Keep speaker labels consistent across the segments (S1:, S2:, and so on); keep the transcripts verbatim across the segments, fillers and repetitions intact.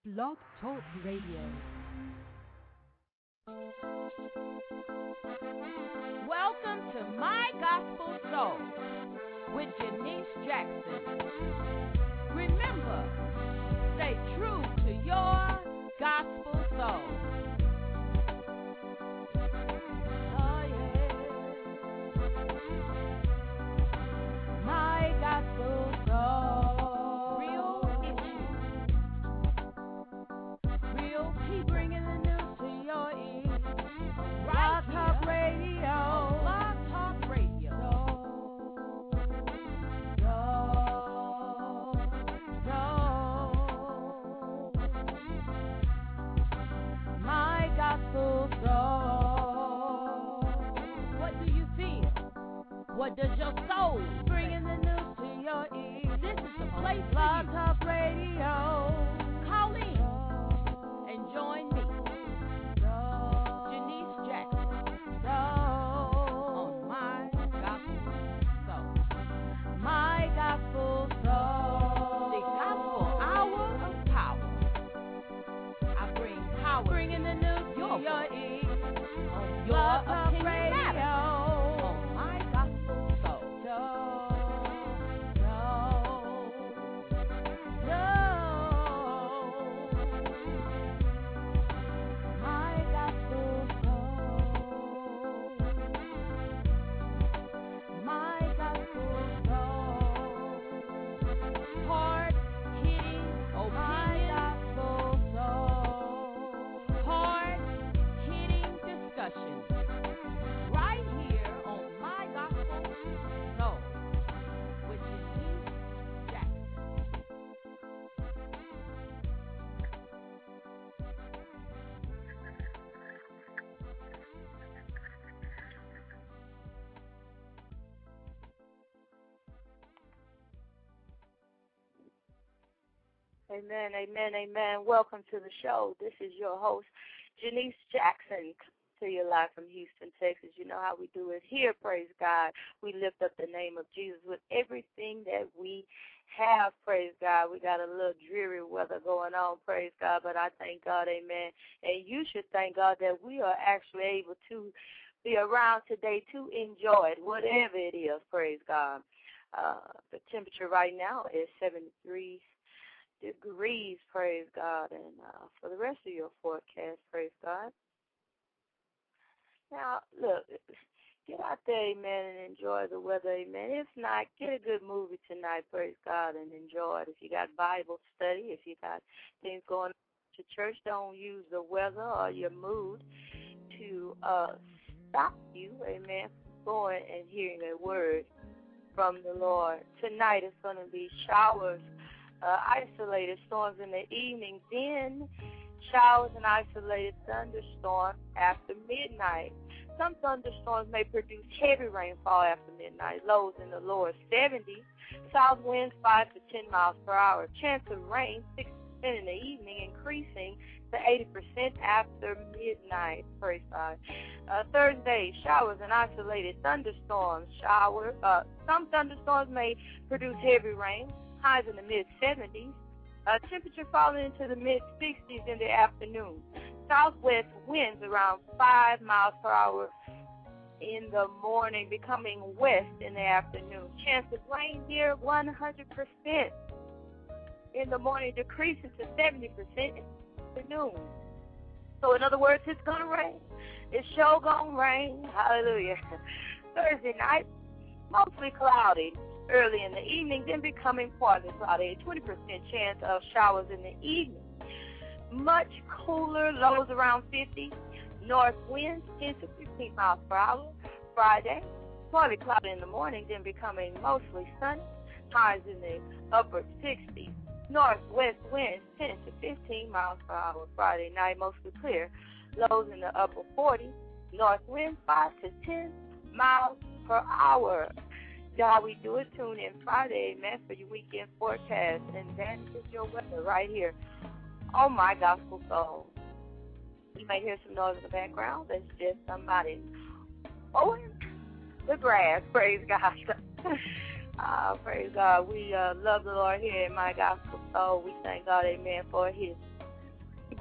S1: Blog Talk Radio.
S2: Welcome to My Gospel Soul with Janice Jackson. Remember, stay true to your gospel soul. Oh yeah, My Gospel Soul. Real issues, real people bringing the news to your ears. Right Blog Talk Radio. Blog Talk Radio. My Gospel Soul. What do you feel? What does your soul bringing the news to your ears? This is the place for Blog Talk Radio. Call in and join me, Janice Jackson, on My Gospel Soul. My Gospel Soul. The Gospel Hour of Power. I bring power, bringing the news to your, your ears. On your Blog Talk Radio. On My Gospel Soul. Soul. Soul. Soul. My Gospel Soul. My Gospel Soul. Hard hitting opinion. My Gospel Soul. Hard hitting discussion. Right here on My Gospel Soul with Janice Jackson.
S3: Amen, amen, amen. Welcome to the show. This is your host, Janice Jackson, to you live from Houston, Texas. You know how we do it here, praise God. We lift up the name of Jesus with everything that we have, praise God. We got a little dreary weather going on, praise God, but I thank God, amen. And you should thank God that we are actually able to be around today to enjoy it, whatever it is, praise God. Uh, the temperature right now is seventy-three degrees, praise God, and uh, for the rest of your forecast, praise God. Now, look, get out there, amen, and enjoy the weather, amen. If not, get a good movie tonight, praise God, and enjoy it. If you got Bible study, if you got things going on to church, don't use the weather or your mood to uh, stop you, amen, from going and hearing a word from the Lord. Tonight it's going to be showers, Uh, isolated storms in the evening, then showers and isolated thunderstorms after midnight. Some thunderstorms may produce heavy rainfall after midnight, lows in the lower seventies, south winds five to ten miles per hour, chance of rain sixty percent in the evening, increasing to eighty percent after midnight. Praise God. Uh, Thursday, showers and isolated thunderstorms. Shower, uh, some thunderstorms may produce heavy rain, highs in the mid seventies, uh, temperature falling into the mid sixties in the afternoon. Southwest winds around five miles per hour in the morning, becoming west in the afternoon. Chance of rain near one hundred percent in the morning, decreasing to seventy percent in the afternoon. So in other words, it's going to rain. It's sure going to rain. Hallelujah. Thursday night, mostly cloudy early in the evening, then becoming partly cloudy. A twenty percent chance of showers in the evening. Much cooler, lows around fifty. North winds ten to fifteen miles per hour. Friday, partly cloudy in the morning, then becoming mostly sunny. Highs in the upper sixties. Northwest winds ten to fifteen miles per hour. Friday night, mostly clear. Lows in the upper forties. North winds five to ten miles per hour. God, we do it. Tune in Friday, amen, for your weekend forecast. And that is your weather right here on My Gospel Soul. You may hear some noise in the background. That's just somebody mowing the grass. Praise God. uh, praise God. We uh, love the Lord here in My Gospel Soul. We thank God, amen, for his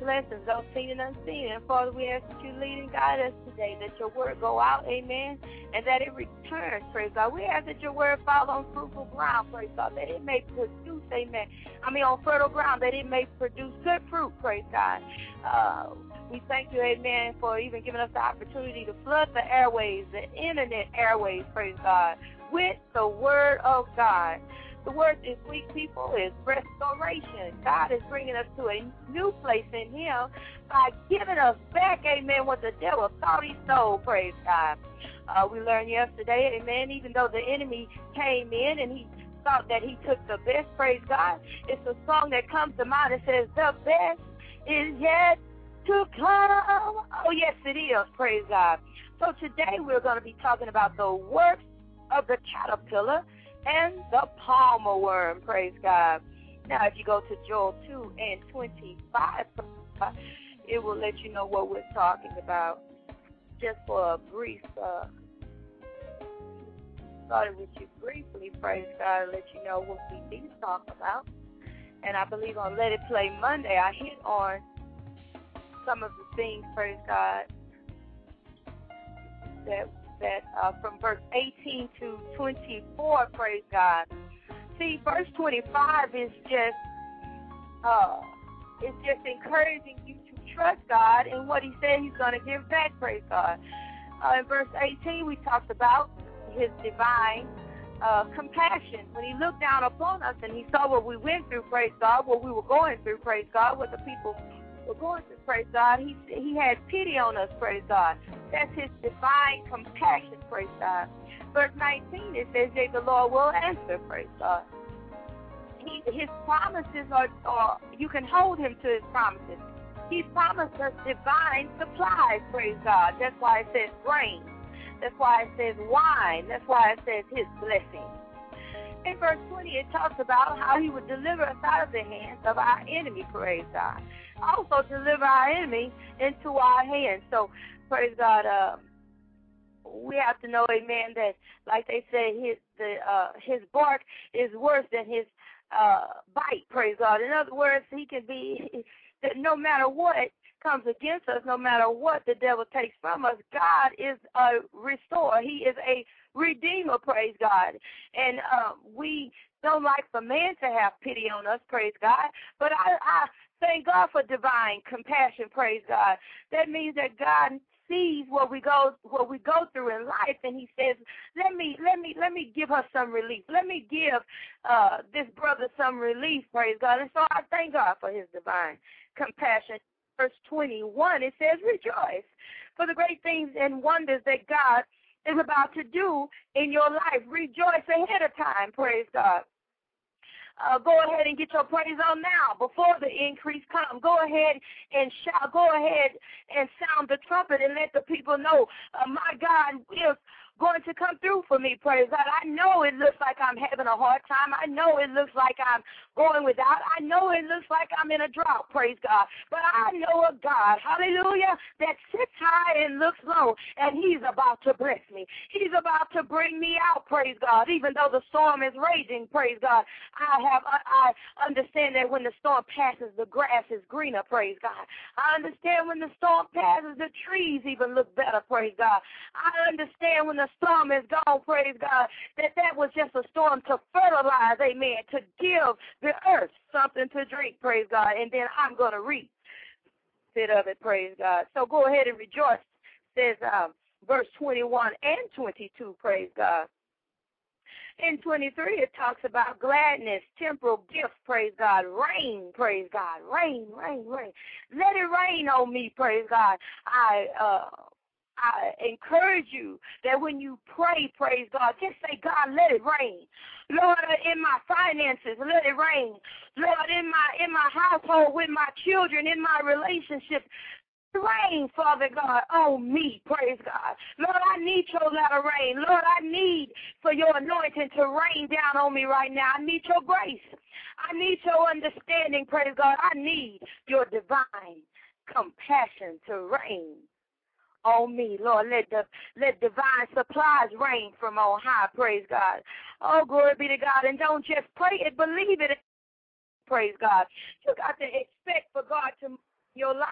S3: lessons, those seen and unseen. And Father, we ask that you lead and guide us today, that your word go out, amen, and that it returns, praise God. We ask that your word fall on fruitful ground, praise God, that it may produce, amen, I mean on fertile ground, that it may produce good fruit, praise God. Uh, we thank you, amen, for even giving us the opportunity to flood the airways, the internet airways, praise God, with the word of God. The word this week, people, is restoration. God is bringing us to a new place in him by giving us back, amen, what the devil thought he stole, praise God. Uh, we learned yesterday, amen, even though the enemy came in and he thought that he took the best, praise God, it's a song that comes to mind that says, the best is yet to come. Oh, yes, it is, praise God. So today we're going to be talking about the works of the caterpillar and the palmer worm, praise God. Now, if you go to Joel two and twenty-five, it will let you know what we're talking about. Just for a brief, uh, started with you briefly, praise God, let you know what we need to talk about. And I believe on Let It Play Monday, I hit on some of the things, praise God, that that uh, from verse eighteen to twenty-four, praise God. See, verse twenty-five is just uh, it's just encouraging you to trust God in what he said he's going to give back, praise God. Uh, in verse eighteen, we talked about his divine uh, compassion. When he looked down upon us and he saw what we went through, praise God, what we were going through, praise God, what the people were going through, praise God, he, he had pity on us, praise God. That's his divine compassion, praise God. Verse nineteen, it says, yea, the Lord will answer, praise God. He, his promises are, are, you can hold him to his promises. He's promised us divine supplies, praise God. That's why it says rain. That's why it says wine. That's why it says his blessing. In verse twenty, it talks about how he would deliver us out of the hands of our enemy, praise God. Also deliver our enemy into our hands. So, praise God, uh, we have to know, amen, that, like they say, his the uh, his bark is worse than his uh, bite, praise God. In other words, he can be, that no matter what comes against us, no matter what the devil takes from us, God is a restorer. He is a redeemer, praise God. And um, we don't like for man to have pity on us, praise God. But I, I thank God for divine compassion, praise God. That means that God sees what we go what we go through in life, and he says, let me let me let me give her some relief. Let me give uh, this brother some relief, praise God. And so I thank God for his divine compassion. Verse twenty-one, it says, rejoice for the great things and wonders that God is about to do in your life. Rejoice ahead of time, praise God. Uh, go ahead and get your praise on now before the increase comes. Go ahead and shout. Go ahead and sound the trumpet and let the people know uh, my God is going to come through for me, praise God. I know it looks like I'm having a hard time. I know it looks like I'm going without. I know it looks like I'm in a drought, praise God. But I know a God, hallelujah, that sits high and looks low, and he's about to bless me. He's about to bring me out, praise God. Even though the storm is raging, praise God, I have I understand that when the storm passes, the grass is greener, praise God. I understand when the storm passes, the trees even look better, praise God. I understand when the storm is gone, praise God, that that was just a storm to fertilize, amen, to give the earth something to drink, praise God, and then I'm going to reap bit of it, praise God. So go ahead and rejoice, says um, verse twenty-one and twenty-two, praise God. In twenty-three, it talks about gladness, temporal gifts, praise God, rain, praise God, rain, rain, rain. Let it rain on me, praise God. I uh, I encourage you that when you pray, praise God, just say, God, let it rain. Lord, in my finances, let it rain. Lord, in my in my household, with my children, in my relationships, rain, Father God, on me, praise God. Lord, I need your latter rain. Lord, I need for your anointing to rain down on me right now. I need your grace. I need your understanding, praise God. I need your divine compassion to rain on me, Lord. Let the let divine supplies rain from on high, praise God. Oh, glory be to God. And don't just pray it, believe it, praise God. You got to expect for God to move in your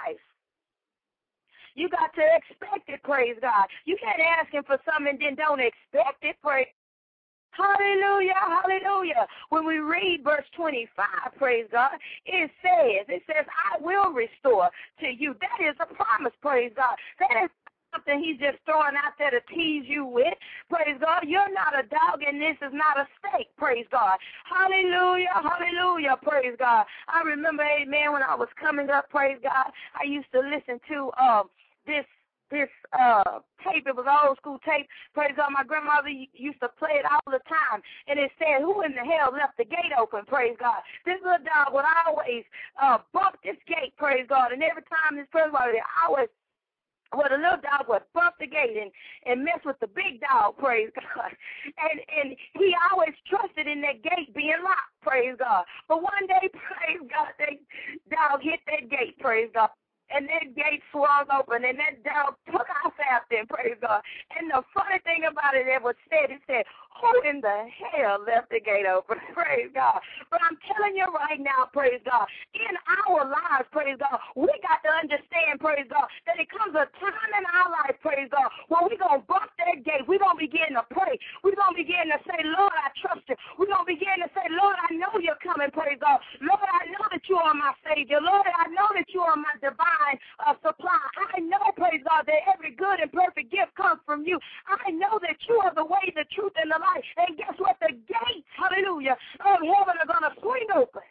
S3: to expect it, praise God. You can't ask him for something and then don't expect it, praise God. Hallelujah, hallelujah. When we read verse twenty-five, praise God, it says, it says, I will restore to you. That is a promise, praise God. That is something he's just throwing out there to tease you with. Praise God. You're not a dog and this is not a steak. Praise God. Hallelujah. Hallelujah. Praise God. I remember, amen, when I was coming up, praise God, I used to listen to um this this uh tape. It was an old school tape. Praise God. My grandmother used to play it all the time. And it said, who in the hell left the gate open? Praise God. This little dog would always uh bump this gate, praise God. And every time this person would always Well, the little dog would bump the gate and, and mess with the big dog, praise God. And and he always trusted in that gate being locked, praise God. But one day, praise God, that dog hit that gate, praise God. And that gate swung open, and that dog took off after him, praise God. And the funny thing about it, it was said, it said, who in the hell left the gate open? Praise God. But I'm telling you right now, praise God, in our lives, praise God, we got to understand, praise God, that it comes a time in our life, praise God, where we're going to bump that gate. We're going to begin to pray. We're going to begin to say, Lord, I trust you. We're going to begin to say, Lord, I know you're coming, praise God. Lord, I know that you are my Savior. Lord, I know that you are my divine uh, supply. I know, praise God, that every good and perfect gift comes from you. I know that you are the way, the truth, and the life. And guess what? The gates, hallelujah, of heaven are going to swing open.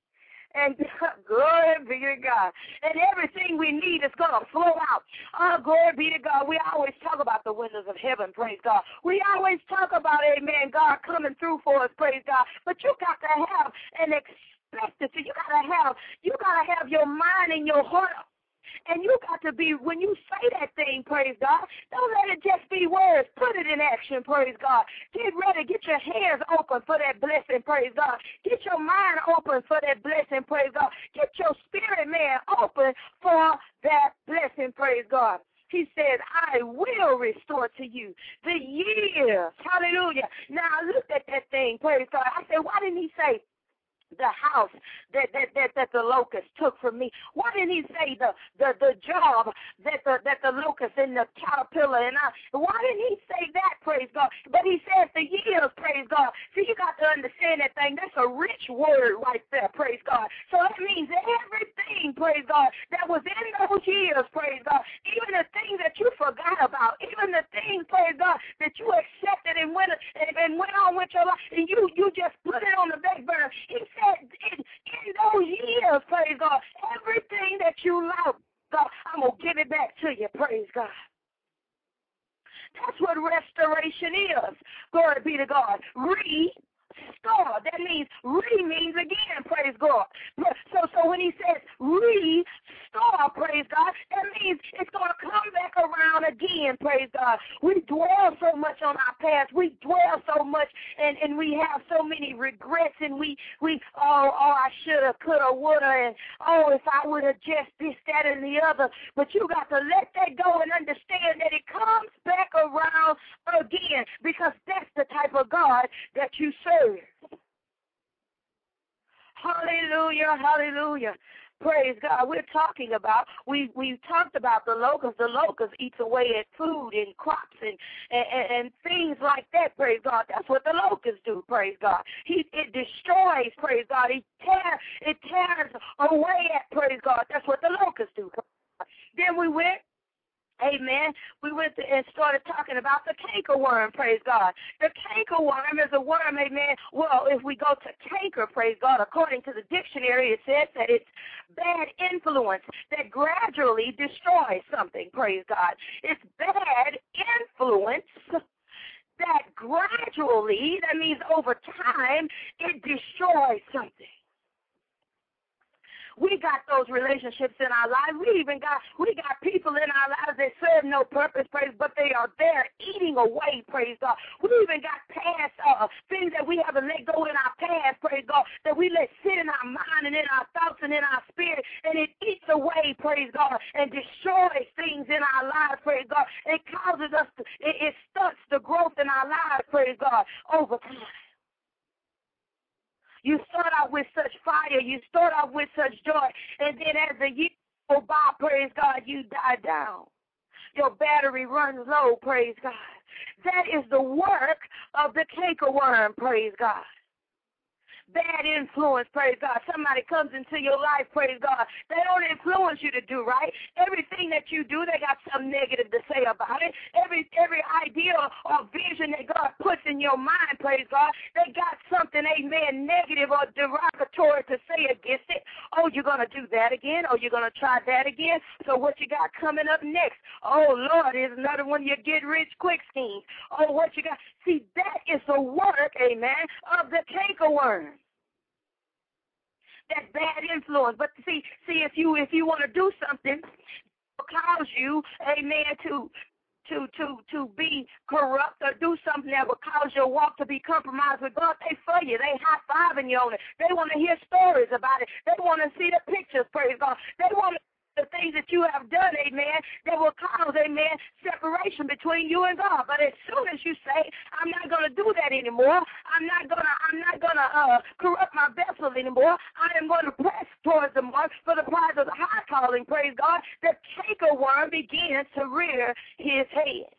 S3: And glory be to God. And everything we need is going to flow out. Oh, glory be to God. We always talk about the windows of heaven, praise God. We always talk about, amen, God coming through for us, praise God. But you got to have an expectancy. You got to have, you got to have your mind and your heart. And you got to be, when you say that thing, praise God, don't let it just be words. Put it in action, praise God. Get ready. Get your hands open for that blessing, praise God. Get your mind open for that blessing, praise God. Get your spirit, man, open for that blessing, praise God. He said, I will restore to you the years. Hallelujah. Now, I looked at that thing, praise God. I said, why didn't he say the house that, that that that the locust took from me? Why didn't he say the the, the job that the that the locust and the caterpillar and I? Why didn't he say that, praise God? But he says the years, praise God. See, you got to understand that thing. That's a rich word right there, praise God. So that means everything, praise God, that was in those years, praise God, even the things that you forgot about, even the things, praise God, that you accepted and went and, and went on with your life, and you you just put it on the back burner. He said, in, in those years, praise God, everything that you love, God, I'm going to give it back to you, praise God. That's what restoration is. Glory be to God. Restore. That means re means again, praise God. So, so when he says restore, praise God, that means it's going to come back around again, praise God. We dwell so much on our past. We dwell so much, and, and we have so many regrets, and we, we oh, oh, I should have, could have, would have, and oh, if I would have just this, that, and the other. But you got to let that go and understand that it comes back around again, because that's the type of God that you serve. Hallelujah, hallelujah. Praise God. We're talking about, we we talked about the locust. The locust eats away at food and crops and, and, and things like that, praise God. That's what the locusts do, praise God. He, it destroys, praise God. It, tear, it tears away at, praise God. That's what the locusts do. Then we went, amen, we went to, and started talking about the cankerworm, praise God. The cankerworm is a worm, amen. Well, if we go to canker, praise God, according to the dictionary, it says that it's bad influence that gradually destroys something, praise God. It's bad influence that gradually, that means over time, it destroys something. We got those relationships in our lives. We even got we got people in our lives that serve no purpose, praise, but they are there eating away, praise God. We even got past uh, things that we haven't let go in our past, praise God, that we let sit in our mind and in our thoughts and in our spirit, and it eats away, praise God, and destroys things in our lives, praise God. It causes us to, it, it stunts the growth in our lives, praise God, over time. You start out with such fire. You start out with such joy. And then as the years go by, praise God, you die down. your battery runs low, praise God. That is the work of the cankerworm, praise God. Bad influence, praise God. Somebody comes into your life, praise God. They don't influence you to do right. Everything that you do, they got something negative to say about it. Every every idea or vision that God puts in your mind, praise God, they got something, amen, negative or derogatory to say against it. Oh, you're going to do that again? Oh, you're going to try that again? So what you got coming up next? Oh, Lord, here's another one of your get-rich-quick schemes. Oh, what you got? See, that is the work, amen, of the cankerworm. That bad influence. But see, see, if you if you want to do something, it will cause you, amen, to to to to be corrupt or do something that will cause your walk to be compromised with God. They for you. They high fiving you on it. They want to hear stories about it. They want to see the pictures. Praise God. They want to the things that you have done, amen, that will cause, amen, separation between you and God. But as soon as you say, I'm not going to do that anymore, I'm not going to, I'm not going to uh, corrupt my vessel anymore, I am going to press towards the mark for the prize of the high calling, praise God, the cankerworm begins to rear his head.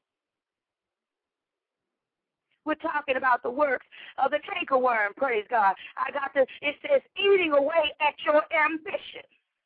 S3: We're talking about the works of the cankerworm, praise God. I got the, it says, eating away at your ambition.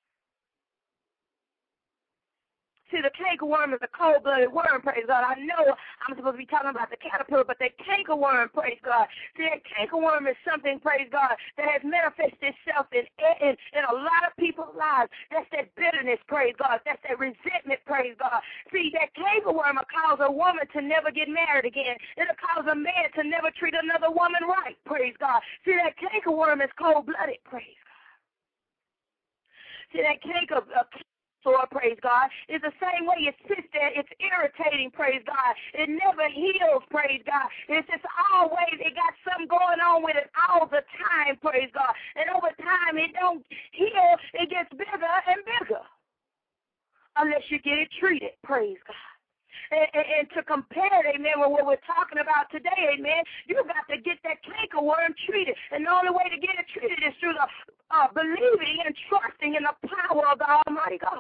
S3: See, the cankerworm is a cold-blooded worm, praise God. I know I'm supposed to be talking about the caterpillar, but the cankerworm, praise God. See, that cankerworm is something, praise God, that has manifested itself in, in, in a lot of people's lives. That's that bitterness, praise God. That's that resentment, praise God. See, that cankerworm will cause a woman to never get married again. It'll cause a man to never treat another woman right, praise God. See, that cankerworm is cold-blooded, praise God. See, that canker... Uh, Lord, praise God, is the same way it sits there. It's irritating, praise God. It never heals, praise God. It's just always, it got something going on with it all the time, praise God. And over time, it don't heal. It gets bigger and bigger unless you get it treated, praise God. And, and, and to compare it, amen, with what we're talking about today, amen, you got to get that cankerworm treated. And the only way to get it treated is through the uh, believing and trusting in the power of the Almighty God.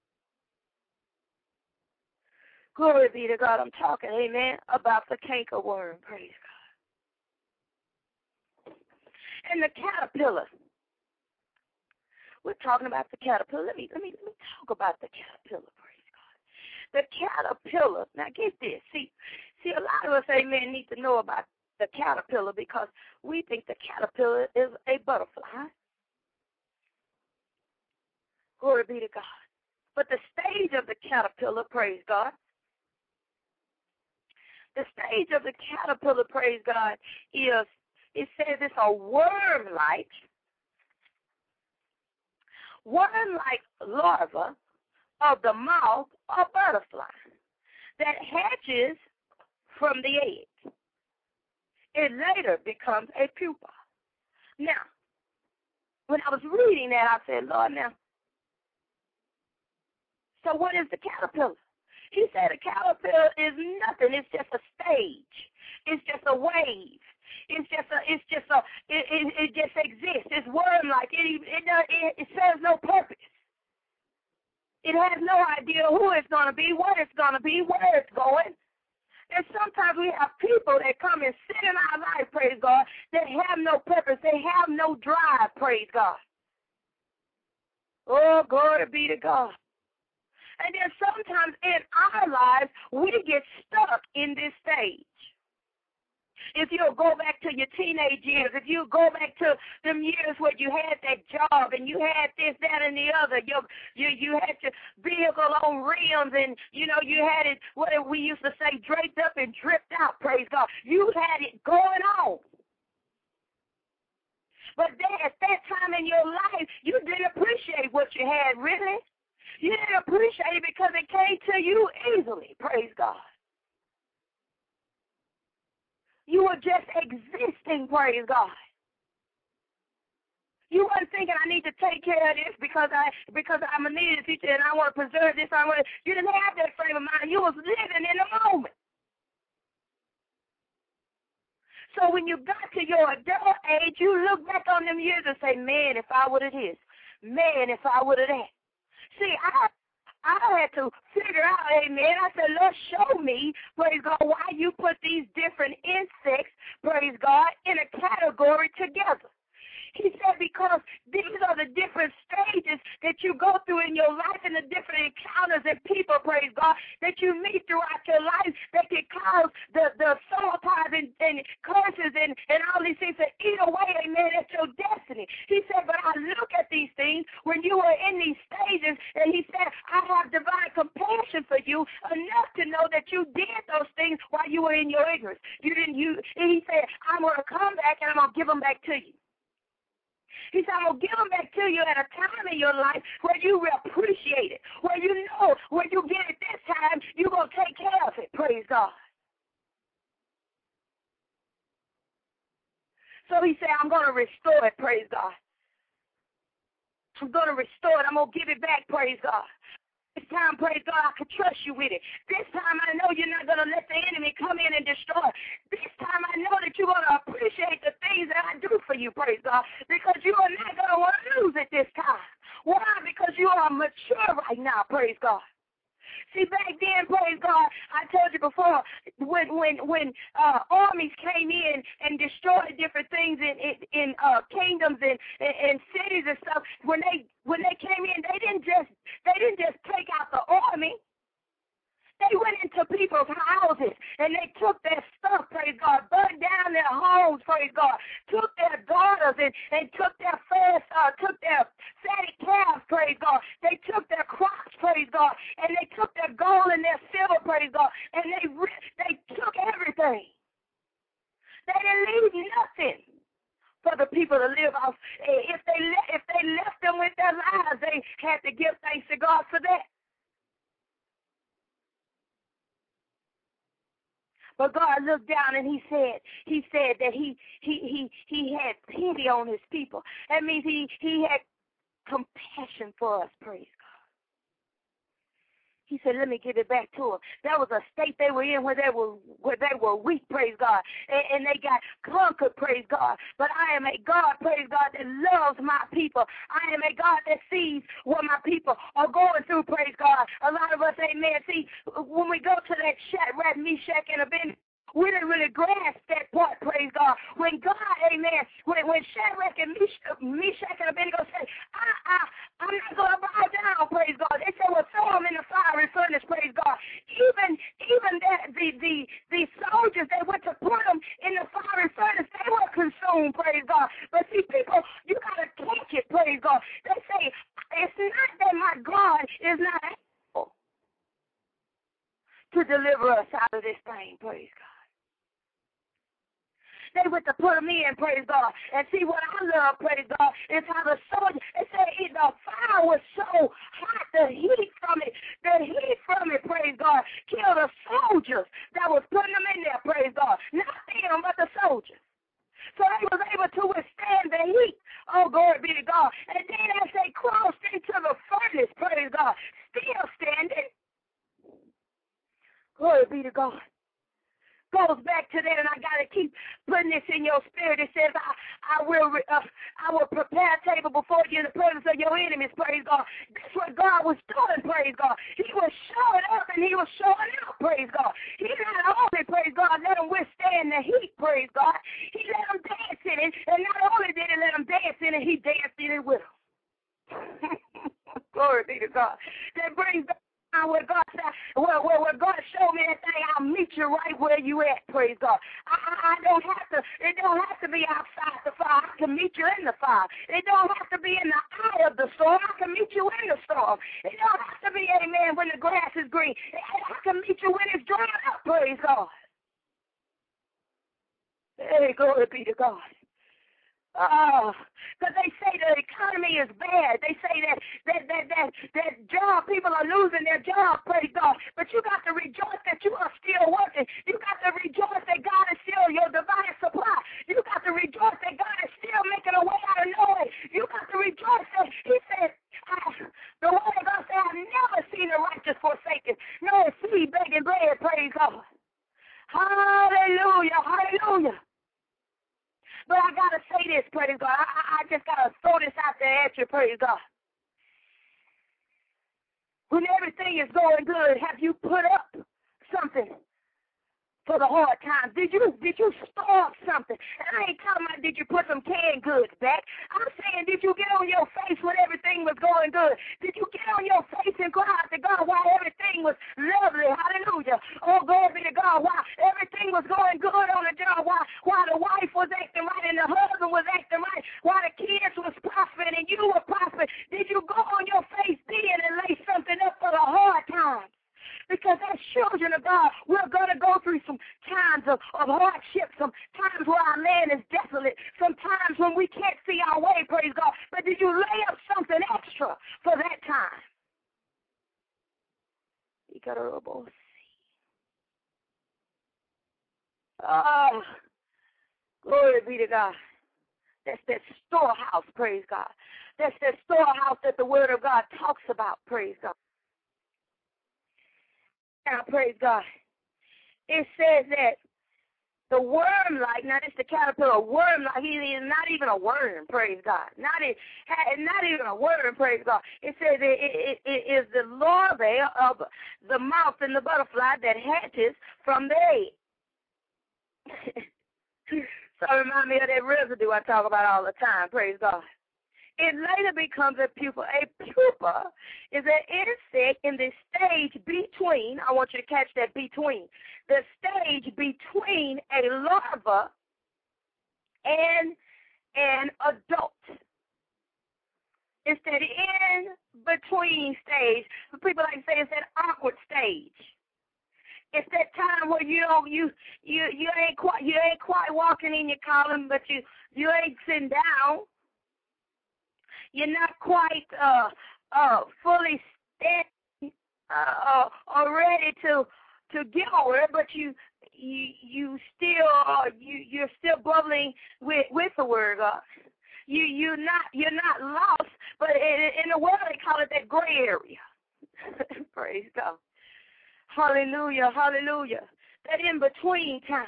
S3: Glory be to God. I'm talking, amen, about the cankerworm, praise God. And the caterpillar. We're talking about the caterpillar. Let me, let me, let me talk about the caterpillar, praise God. The caterpillar, now get this. See, see, a lot of us, amen, need to know about the caterpillar because we think the caterpillar is a butterfly. Glory be to God. But the stage of the caterpillar, praise God, the stage of the caterpillar, praise God, is, it says it's a worm-like, worm-like larva of the moth or butterfly that hatches from the egg. It later becomes a pupa. Now, when I was reading that, I said, Lord, now, so what is the caterpillar? He said a caterpillar is nothing. It's just a stage. It's just a wave. It's just a. It's just a. It, it, it just exists. It's worm-like. It, it it it serves no purpose. It has no idea who it's going to be, what it's going to be, where it's going. And sometimes we have people that come and sit in our life, praise God, that have no purpose. They have no drive, praise God. Oh, glory be to God. And then sometimes in our lives, we get stuck in this stage. If you'll go back to your teenage years, if you go back to them years where you had that job and you had this, that, and the other, you you, you had your vehicle on rims and, you know, you had it, what we used to say, draped up and dripped out, praise God. You had it going on. But then at that time in your life, you didn't appreciate what you had, really. You didn't appreciate it because it came to you easily, praise God. You were just existing, praise God. You weren't thinking, I need to take care of this because, I, because I'm a needed teacher and I want to preserve this. I want to, you didn't have that frame of mind. You was living in the moment. So when you got to your adult age, you look back on them years and say, man, if I would have this. Man, if I would have that. See, I I had to figure out, amen. I said, Lord, show me, praise God, why you put these different insects, praise God, in a category together. He said, because these are the different stages that you go through in your life and the different encounters and people, praise God, that you meet throughout your life that can cause the, the soul ties and, and curses and, and all these things to eat away, amen, at your destiny. He said, but I look at these things when you are in these stages, and he said, I have divine compassion for you enough to know that you did those things while you were in your ignorance. You didn't, you, and he said, I'm going to come back and I'm going to give them back to you. He said, I'm going to give them back to you at a time in your life where you will appreciate it, where you know when you get it this time, you're going to take care of it, praise God. So he said, I'm going to restore it, praise God. I'm going to restore it. I'm going to give it back, praise God. This time, praise God, I can trust you with it. This time, I know you're not going to let the enemy come in and destroy. This time, I know that you're going to appreciate the things that I do for you, praise God, because you are not going to want to lose it this time. Why? Because you are mature right now, praise God. See, back then, praise God, I told you before, when when when uh, armies came in and destroyed different things in in, in uh, kingdoms and, and and cities and stuff, when they when they came in, they didn't just they didn't just take out the army. They went into people's houses and they took their stuff, praise God, burned down their homes, praise God, took their daughters and, and took their fast, uh, took their fatty calves, praise God. They took their crops, praise God, and they took their gold and their silver, praise God, and they they took everything. They didn't leave nothing for the people to live off. If they if they left them with their lives, they had to give thanks to God for that. But God looked down and he said, he said that he he he he had pity on his people. That means he, he had compassion for us, praise God. He said, let me give it back to them. That was a state they were in where they were where they were weak, praise God. And, and they got conquered, praise God. But I am a God, praise God, that loves my people. I am a God that sees what my people are going through, praise God. A lot of us, amen, see, when we go to that Shadrach, Meshach, and Abednego, we didn't really grasp that part, praise God. When God, amen, when, when Shadrach and Meshach and Abednego said, I, I, I'm not going to bow down, praise God. They said, well, throw them in the fiery furnace, praise God. Even even that, the, the, the soldiers, they went to put them in the fiery furnace. They were consumed, praise God. But see, people, you got to catch it, praise God. They say, it's not that my God is not able to deliver us out of this thing, praise God. They went to put them in, praise God. And see, what I love, praise God, is how the soldier, they said the fire was so hot, the heat from it, the heat from it, praise God, killed the soldiers that was putting them in there, praise God. Not them, but the soldiers. So they was able to withstand the heat. Oh, glory be to God. And then as they crossed into the furnace, praise God, still standing, glory be to God. Goes back to that, and I got to keep putting this in your spirit. It says, I, I will uh, I will prepare a table before you in the presence of your enemies, praise God. That's what God was doing, praise God. He was showing up, and he was showing out, praise God. He not only, praise God, let them withstand the heat, praise God. He let them dance in it, and not only did he let them dance in it, he danced in it with them. Glory be to God. That brings back where God said, where, where, where God showed me that thing, I'll meet you right where you at, praise God. I, I, I don't have to, it don't have to be outside the fire. I can meet you in the fire. It don't have to be in the eye of the storm. I can meet you in the storm. It don't have to be, amen, when the grass is green. I can meet you when it's drying up, praise God. Hey, glory be to God. Oh, because they say the economy is bad. They say that that, that that that job, people are losing their job, praise God. But you got to rejoice that you are still working. You got to rejoice that God is still your divine supply. You got to rejoice that God is still making a way out of no way. You got to rejoice that he said, the word of God said, I've never seen the righteous forsaken, nor a seed begging bread, praise God. Hallelujah, hallelujah. But I got to say this, praise God. I, I just got to throw this out there at you, praise God. When everything is going good, have you put up something for the hard times? Did you did you store up something? And I ain't talking about did you put some canned goods back. I'm saying did you get on your face when everything was going good? Did you get on your face and cry out to God while everything was lovely? Hallelujah. Oh, glory be to God. While everything was going good on the job, while, while the wife was acting right and the husband was acting right, while the kids was prospering and you were prospering, did you go on your face then and lay something up for the hard times? Because as children of God, we're going to go through some times of, of hardship, some times where our land is desolate, some times when we can't see our way, praise God. But did you lay up something extra for that time? You got to see. Oh, glory be to God. That's that storehouse, praise God. That's that storehouse that the Word of God talks about, praise God. Now, praise God. It says that the worm-like, now this is the caterpillar, worm-like, he is not even a worm, praise God. Not, a, not even a worm, praise God. It says it, it, it is the larvae of the moth and the butterfly that hatches from the egg. So it reminds me of that residue I talk about all the time, praise God. It later becomes a pupa. A pupa is an insect in the stage between, I want you to catch that between, the stage between a larva and an adult. It's that in-between stage. People like to say it's that awkward stage. It's that time where you don't you you you ain't quite you ain't quite walking in your column, but you you ain't sitting down. You're not quite uh, uh, fully standing uh, or ready to to get over it, but you you you still uh, you you're still bubbling with with the Word of God. You you're not you're not lost, but in, in the world they call it that gray area. Praise God. Hallelujah, hallelujah. That in between time.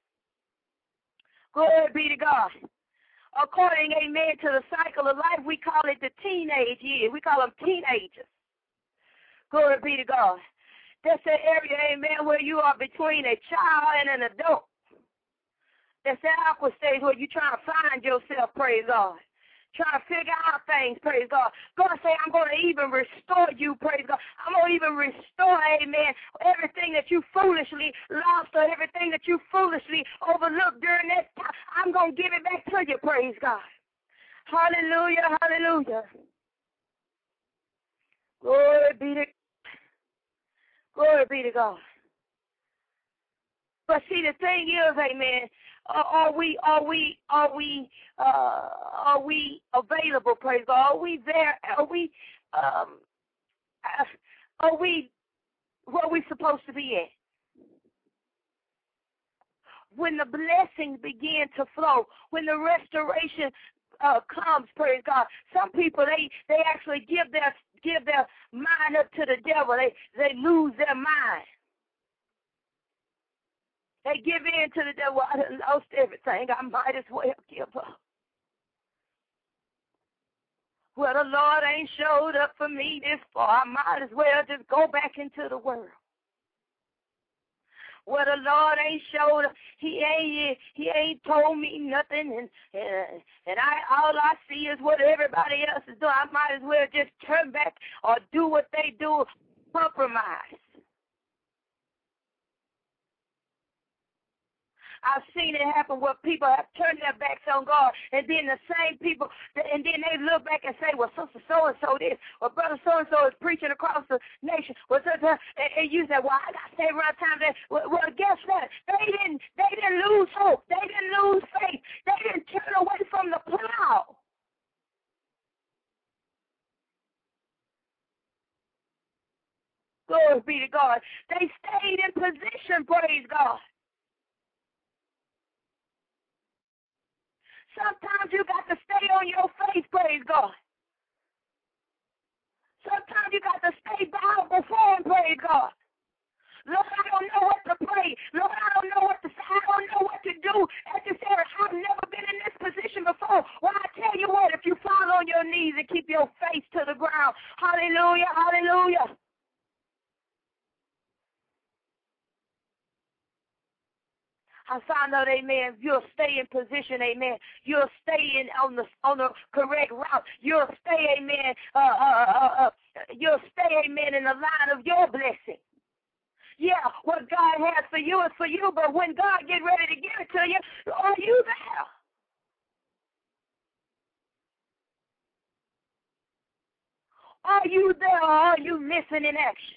S3: Glory be to God. According, amen, to the cycle of life, we call it the teenage years. We call them teenagers. Glory be to God. That's the area, amen, where you are between a child and an adult. That's that awkward stage where you're trying to find yourself, praise God. Trying to figure out things, praise God. God say, I'm going to even restore you, praise God. I'm going to even restore, amen, everything that you foolishly lost or everything that you foolishly overlooked during that time. I'm going to give it back to you, praise God. Hallelujah, hallelujah. Glory be to Glory be to God. But see, the thing is, amen, Uh, are we are we are we uh, are we available? Praise God. Are we there? Are we um, are we where we supposed to be at? When the blessings begin to flow, when the restoration uh, comes, praise God. Some people they they actually give their give their mind up to the devil. They they lose their mind. They give in to the devil. I done lost everything. I might as well give up. Well, the Lord ain't showed up for me this far. I might as well just go back into the world. Well, the Lord ain't showed up. He ain't He ain't told me nothing, and and, and I all I see is what everybody else is doing. I might as well just turn back or do what they do, compromise. I've seen it happen where people have turned their backs on God, and then the same people, and then they look back and say, well, sister so-and-so this, or brother so-and-so is preaching across the nation, well, so, so, and, and you say, well, I got saved around time. That, well, well, guess what? They didn't, they didn't lose hope. They didn't lose faith. They didn't turn away from the plow. Glory be to God. They stayed in position, praise God. Sometimes you got to stay on your face, praise God. Sometimes you got to stay bound before him, praise God. Lord, I don't know what to pray. Lord, I don't know what to say. I don't know what to do. As you said, I've never been in this position before. Well, I tell you what, if you fall on your knees and keep your face to the ground, hallelujah, hallelujah. I found out, amen, you'll stay in position, amen. You'll stay in on the on the correct route. You'll stay, amen, uh, uh, uh, uh, you'll stay, amen, in the line of your blessing. Yeah, what God has for you is for you, but when God get ready to give it to you, are you there? Are you there, or are you missing in action?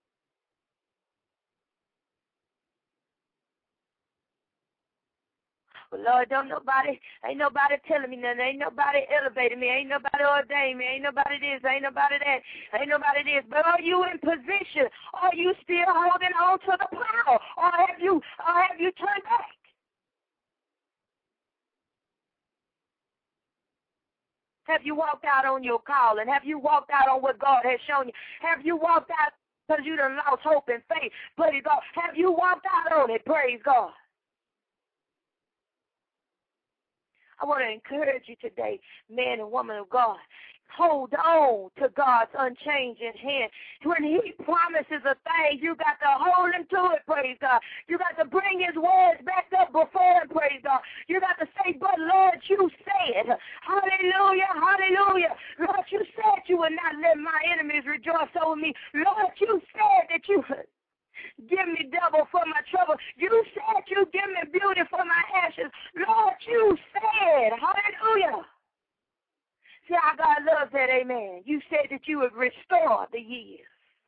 S3: Well, Lord, don't nobody, ain't nobody telling me nothing. Ain't nobody elevating me. Ain't nobody ordained me. Ain't nobody this. Ain't nobody that. Ain't nobody this. But are you in position? Are you still holding on to the plow? Or have you, or have you turned back? Have you walked out on your calling? Have you walked out on what God has shown you? Have you walked out because you done lost hope and faith? Praise God. Have you walked out on it? Praise God. I want to encourage you today, man and woman of God. Hold on to God's unchanging hand. When he promises a thing, you got to hold him to it, praise God. You got to bring his words back up before him, praise God. You got to say, but Lord, you said, hallelujah, hallelujah. Lord, you said you would not let my enemies rejoice over me. Lord, you said that you would give me double for my trouble. You said you give me beauty for my ashes. Lord, you said, hallelujah. See how God loves that, amen. You said that you would restore the years.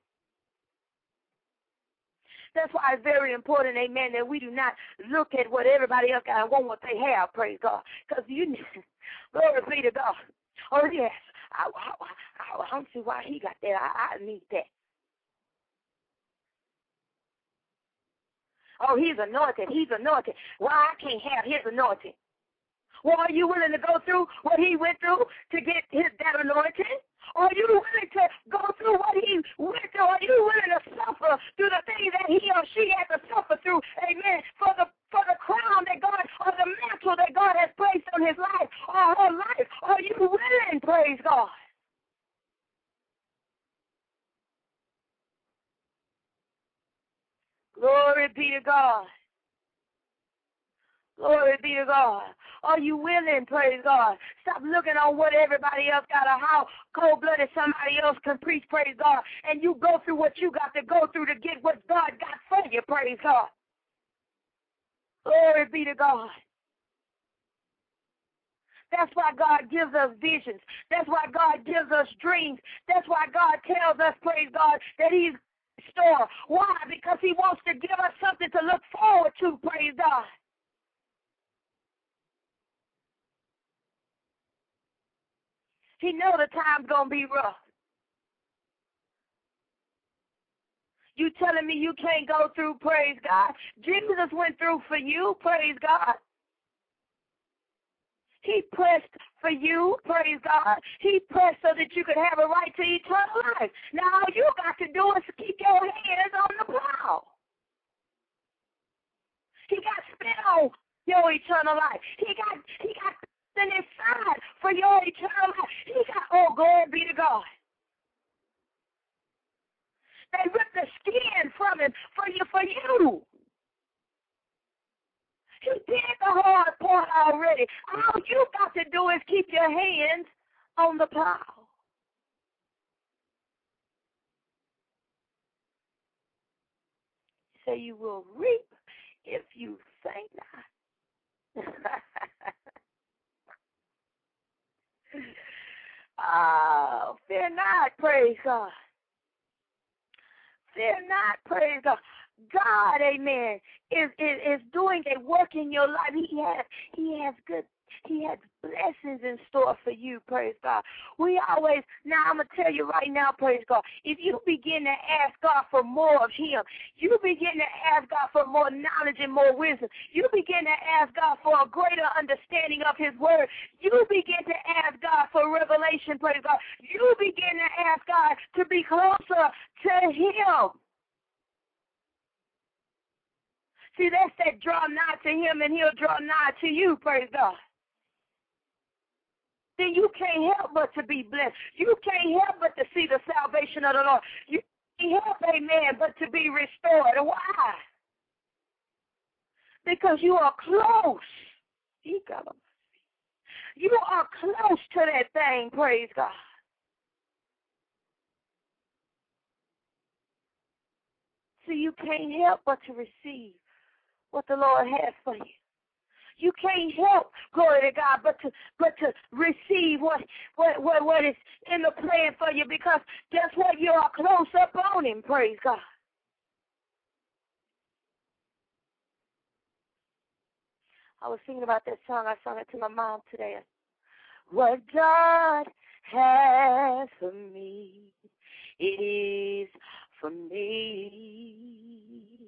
S3: That's why it's very important, amen, that we do not look at what everybody else got and want what they have, praise God. Because you, glory be to God. Oh, yes, I, I, I, I don't see why he got that. I, I need that. Oh, he's anointed. He's anointed. Why I can't have his anointing? Well, are you willing to go through what he went through to get his that anointing? Or are you willing to go through what he went through? Are you willing to suffer through the things that he or she had to suffer through? Amen. For the for the crown that God, or the mantle that God has placed on his life or her life. Are you willing? Praise God. Glory be to God. Glory be to God. Are you willing, praise God? Stop looking on what everybody else got or how cold-blooded somebody else can preach, praise God, and you go through what you got to go through to get what God got for you, praise God. Glory be to God. That's why God gives us visions. That's why God gives us dreams. That's why God tells us, praise God, that he's store. Why? Because he wants to give us something to look forward to, praise God. He know the time's going to be rough. You telling me you can't go through, praise God. Jesus went through for you, praise God. He pressed for you, praise God. He pressed so that you could have a right to eternal life. Now all you got to do is keep your hands on the plow. He got spit on your eternal life. He got he got in his side for your eternal life. He got, oh, glory be to God. They ripped the skin from him for you, for you. He did the hard part already. All you got to do is keep your hands on the plow. Say you will reap if you faint not. Oh, fear not, praise God. Fear not, praise God. God, amen, is, is is doing a work in your life. He has he has good he has blessings in store for you, praise God. We always, now I'm going to tell you right now, praise God, if you begin to ask God for more of him, you begin to ask God for more knowledge and more wisdom, you begin to ask God for a greater understanding of his word, you begin to ask God for revelation, praise God, you begin to ask God to be closer to him. See, that's that draw nigh to him and he'll draw nigh to you, praise God. Then you can't help but to be blessed. You can't help but to see the salvation of the Lord. You can't help, amen, but to be restored. Why? because you are close. You got them. You are close to that thing, praise God. So you can't help but to receive what the Lord has for you. You can't help, glory to God, but to but to receive what what what, what is in the plan for you, because that's what you are close up on him, praise God. I was thinking about that song. I sung it to my mom today. What God has for me, it is for me.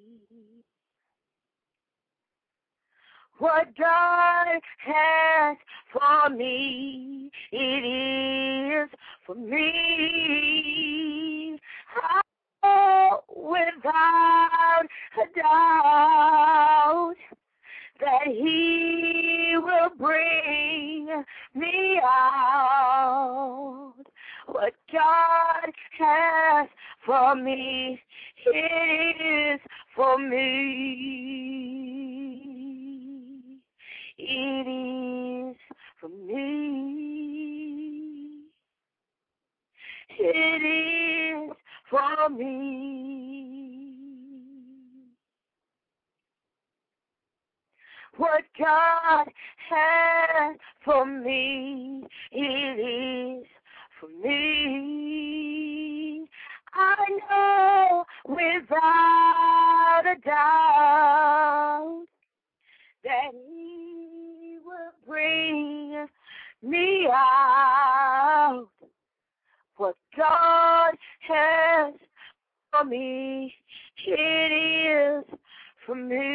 S3: What God has for me, it is for me. Oh, without a doubt that he will bring me out. What God has for me, it is for me. It is for me. It is for me. What God has for me, it is for me. I know without a doubt that he will bring me out. What God has for me, it is for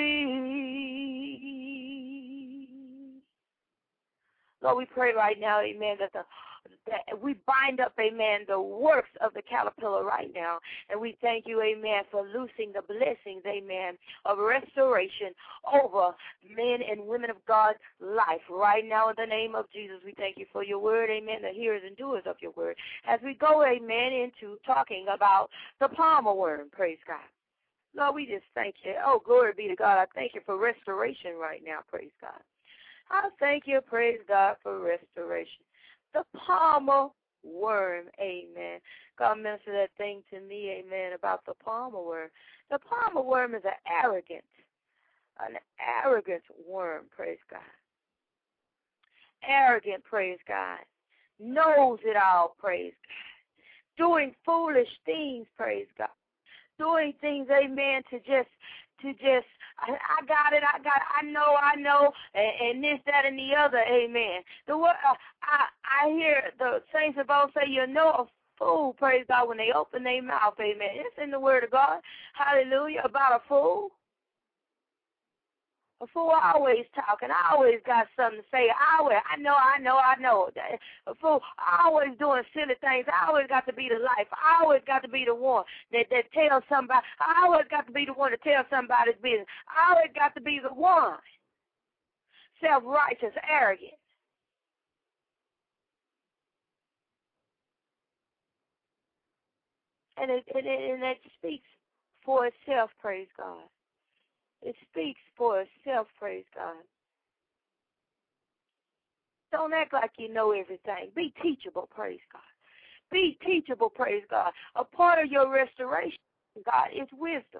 S3: me. Lord, we pray right now, amen, that the that we bind up, amen, the works of the caterpillar right now. And we thank you, amen, for loosing the blessings, amen, of restoration over men and women of God's life. Right now, in the name of Jesus, we thank you for your word, amen, the hearers and doers of your word. As we go, amen, into talking about the palmer worm, praise God. Lord, we just thank you. Oh, glory be to God. I thank you for restoration right now, praise God. I thank you, praise God, for restoration. The palmer worm, amen. God mentioned that thing to me, amen, about the palmer worm. The palmer worm is an arrogant, an arrogant worm, praise God. Arrogant, praise God. Knows it all, praise God. Doing foolish things, praise God. Doing things, amen, to just, to just, I, I got it, I got it, I know, I know, and, and this, that, and the other, amen. The word, uh, I, I hear the saints of old say, you know a fool, praise God, when they open their mouth, amen. It's in the word of God, hallelujah, about a fool. A fool always talking. I always got something to say. I always, I know, I know, I know. A fool always doing silly things. I always got to be the life. I always got to be the one that, that tells somebody. I always got to be the one to tell somebody's business. I always got to be the one. Self-righteous, arrogant. And it, and it, and it speaks for itself, praise God. It speaks for itself, praise God. Don't act like you know everything. Be teachable, praise God. Be teachable, praise God. A part of your restoration, God, is wisdom.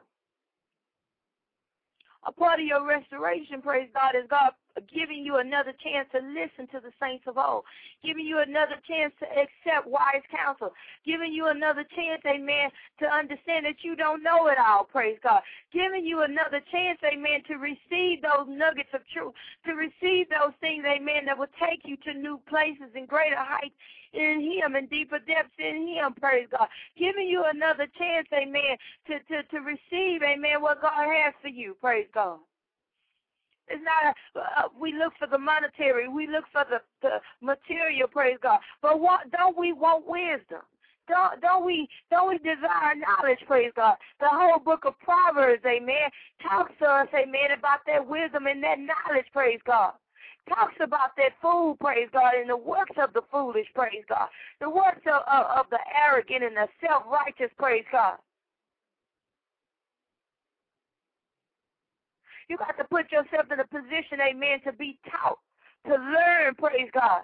S3: A part of your restoration, praise God, is God giving you another chance to listen to the saints of old, giving you another chance to accept wise counsel, giving you another chance, amen, to understand that you don't know it all, praise God, giving you another chance, amen, to receive those nuggets of truth, to receive those things, amen, that will take you to new places and greater heights in him and deeper depths in him, praise God, giving you another chance, amen, to, to, to receive, amen, what God has for you, praise God. It's not a, uh, we look for the monetary, we look for the, the material, praise God. But what, don't we want wisdom? Don't don't we don't we desire knowledge, praise God? The whole book of Proverbs, amen, talks to us, amen, about that wisdom and that knowledge, praise God. Talks about that fool, praise God, and the works of the foolish, praise God. The works of, of, of the arrogant and the self-righteous, praise God. You got to put yourself in a position, amen, to be taught, to learn, praise God.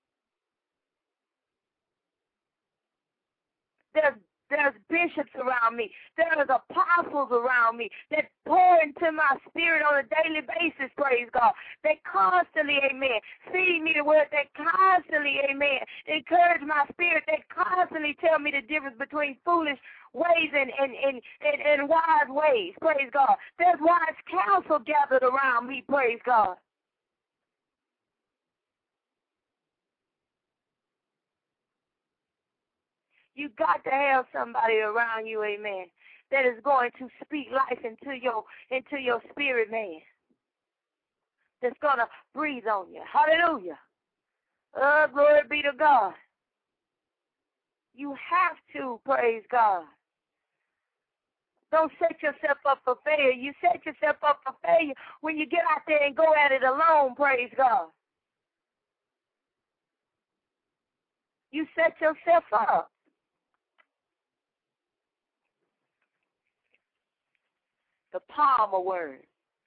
S3: There's There's bishops around me. There's apostles around me that pour into my spirit on a daily basis, praise God. They constantly, amen, feed me the word. They constantly, amen, encourage my spirit. They constantly tell me the difference between foolish ways and, and, and, and, and wise ways, praise God. There's wise counsel gathered around me, praise God. You got to have somebody around you, amen, that is going to speak life into your into your spirit, man. That's going to breathe on you. Hallelujah. Oh, glory be to God. You have to, praise God. Don't set yourself up for failure. You set yourself up for failure when you get out there and go at it alone, praise God. You set yourself up. The Palmer word.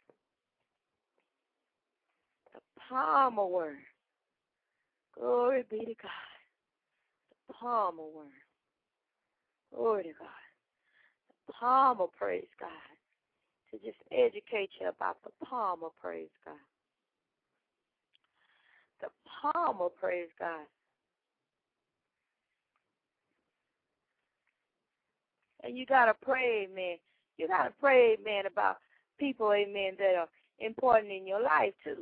S3: The Palmer word. Glory be to God. The Palmer word. Glory to God. The Palmer, praise God. To just educate you about the Palmer, praise God. The Palmer, praise God. And you got to pray, amen. You got to pray, amen, about people, amen, that are important in your life, too.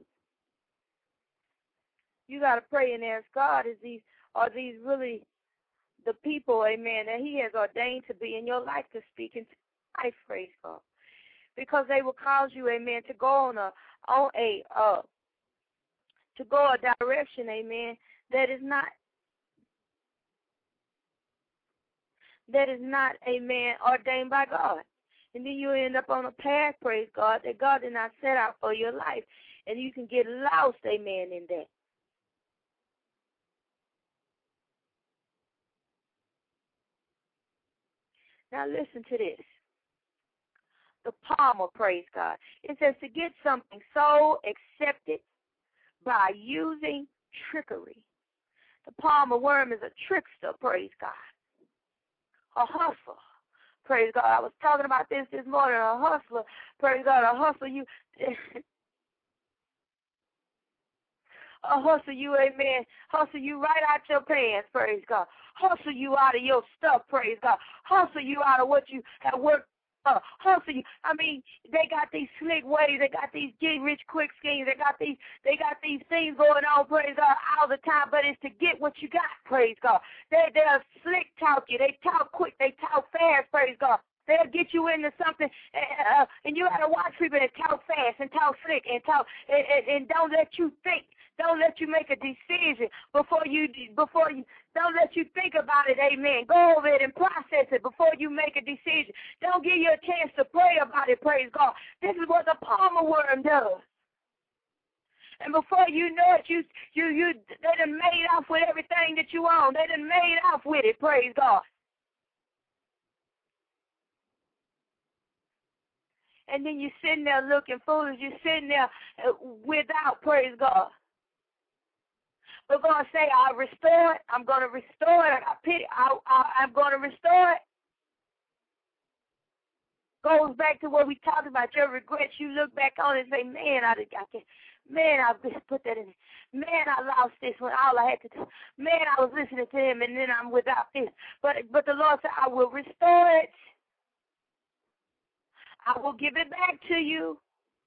S3: You got to pray and ask God, is these, are these really the people, amen, that he has ordained to be in your life to speak into life, praise God. Because they will cause you, amen, to go on a, on a, uh, to go a direction, amen, that is not, that is not, amen, ordained by God. And then you end up on a path, praise God, that God did not set out for your life. And you can get lost, amen, in that. Now listen to this. The Palmer, praise God. It says to get something so accepted by using trickery. The Palmer worm is a trickster, praise God. A hustler. Praise God. I was talking about this this morning. A hustler. Praise God. A hustler, you. a hustle you, amen. Hustle you right out your pants, praise God. Hustle you out of your stuff, praise God. Hustle you out of what you have worked. Uh, hustle you. I mean, they got these slick ways. They got these get rich quick schemes. They got these. They got these things going on, praise God, all the time. But it's to get what you got, praise God. They they'll slick talk you. They talk quick. They talk fast, praise God. They'll get you into something, uh, and you got to watch people that talk fast and talk slick and talk and, and, and don't let you think. Don't let you make a decision before you before you. Don't let you think about it, amen. Go over it and process it before you make a decision. Don't give you a chance to pray about it, praise God. This is what the palmer worm does. And before you know it, you you you they done made off with everything that you own. They done made off with it, praise God. And then you're sitting there looking foolish. You're sitting there without, praise God. But God say, I'll restore it. I'm going to restore it. I got pity. I, I, I'm going to restore it. Goes back to what we talked about, your regrets. You look back on it and say, man, I, I can, man, I just put that in. Man, I lost this when all I had to do. Man, I was listening to him, and then I'm without this. But, but the Lord said, I will restore it. I will give it back to you.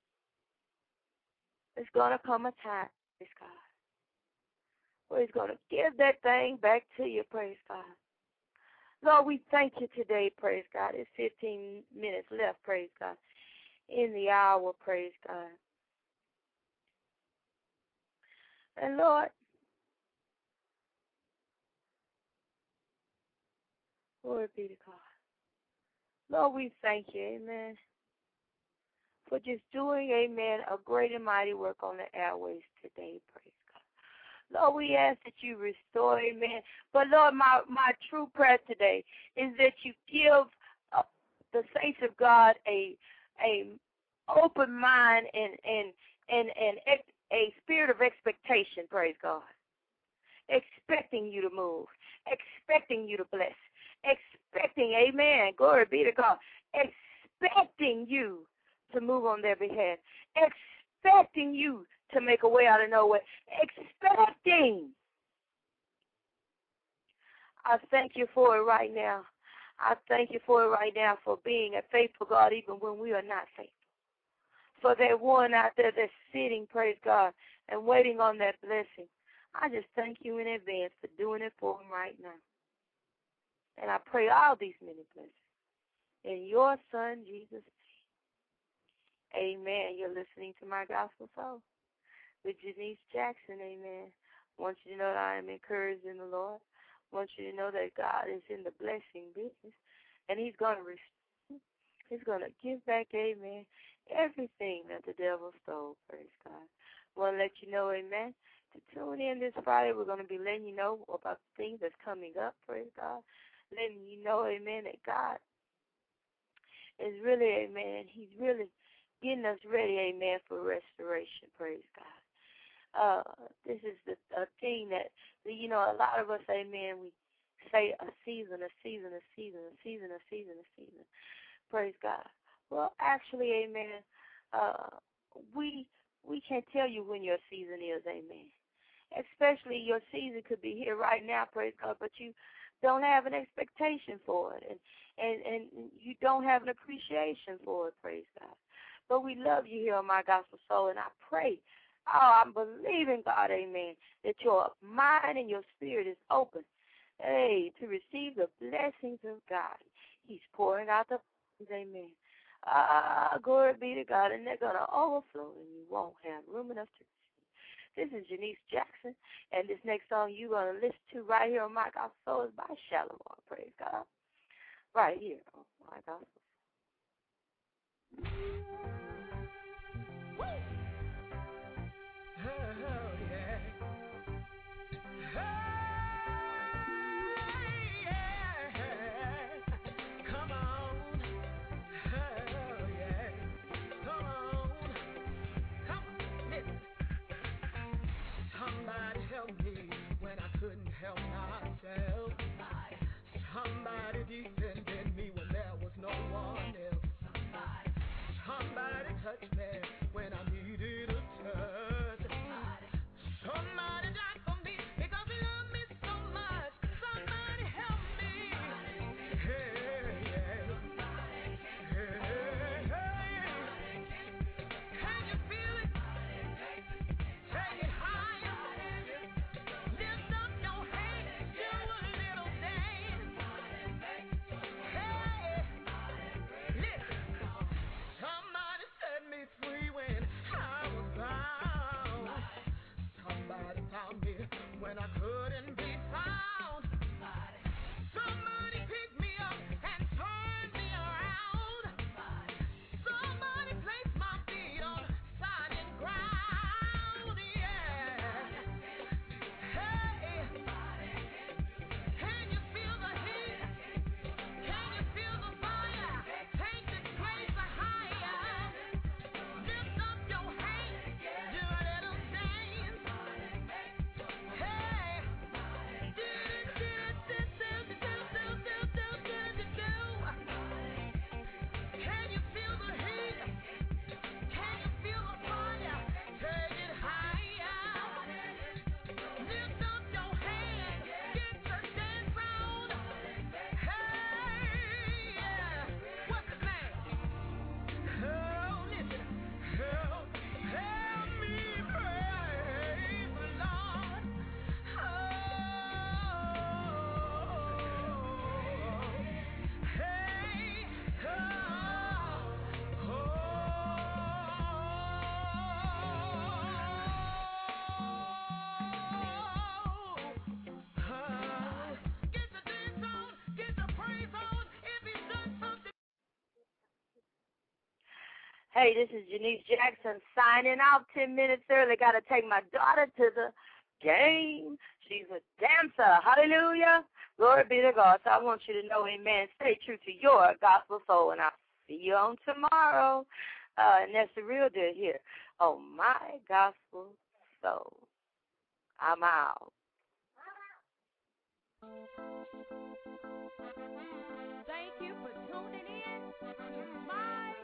S3: It's going to come a time, praise God, where he's going to give that thing back to you, praise God. Lord, we thank you today, praise God. It's fifteen minutes left, praise God, in the hour, praise God. And Lord, glory be to God. Lord, we thank you, amen, for just doing, amen, a great and mighty work on the airways today, praise God. Lord, we ask that you restore, amen. But, Lord, my, my true prayer today is that you give uh, the saints of God a, a, open mind and, and, and, and ex- a spirit of expectation, praise God. Expecting you to move, expecting you to bless, expecting, amen, glory be to God, expecting you to move on their behalf, expecting you to make a way out of nowhere, expecting. I thank you for it right now. I thank you for it right now for being a faithful God even when we are not faithful. For that one out there that's sitting, praise God, and waiting on that blessing. I just thank you in advance for doing it for him right now. And I pray all these many blessings in your Son, Jesus' name. Amen. You're listening to My Gospel Soul with Janice Jackson. Amen. I want you to know that I am encouraged in the Lord. I want you to know that God is in the blessing business, and he's going to restore. He's going to give back, amen, everything that the devil stole, praise God. I want to let you know, amen, to tune in this Friday. We're going to be letting you know about the things that's coming up, praise God. Letting you know, amen, that God is really, amen, he's really getting us ready, amen, for restoration, praise God. Uh, this is the a thing that, you know, a lot of us, amen, we say a season, a season, a season, a season, a season, a season. Praise God. Well, actually, amen, uh, we we can't tell you when your season is, amen. Especially your season could be here right now, praise God, but you don't have an expectation for it, and, and, and you don't have an appreciation for it, praise God. But we love you here on My Gospel Soul, and I pray, oh, I'm believing, God, amen, that your mind and your spirit is open, hey, to receive the blessings of God. He's pouring out the blessings, amen. Ah, glory be to God, and they're going to overflow, and you won't have room enough to receive. This is Janice Jackson, and this next song you're going to listen to right here on My Gospel Soul is by Shalimar, praise God. Right here on My Gospel Soul.
S4: Oh, yeah. Hey, yeah. Come on. Oh, yeah. Come on. Come on. Listen. Somebody help me when I couldn't help myself. Somebody defended me when there was no one else. Somebody touched me when I needed a touch. Somebody died for me because he loved me so much. Somebody help me. Hey, yeah. Hey, hey. Can you feel it? Take it higher. Lift up your hands. Do a little dance. Hey, listen. Somebody set me free when I was bound. Somebody found me when I couldn't be found. Somebody picked me up and turned me around. Somebody placed my feet on solid ground. Yeah. Hey, can you feel the heat? Can you feel the fire? Take this place higher. Lift up your hands. Do a little dance. Hey, do do do do do do do do do do. Can you feel the heat? Can you feel the fire? Take it higher. Lift up your hands. Get your dance on. Hey, yeah. What's his name? Oh, listen. Help, help me praise the Lord. Oh, hey, oh, oh. Get the dance on, get the praise on. If he's done something.
S3: Hey, this is Janice Jackson signing out ten minutes early. Got to take my daughter to the game. She's a dancer. Hallelujah. Glory be to God. So I want you to know, amen, stay true to your gospel soul, and I'll see you on tomorrow. Uh, and that's the real deal here. Oh, my gospel soul. I'm out.
S2: Thank you for tuning in to My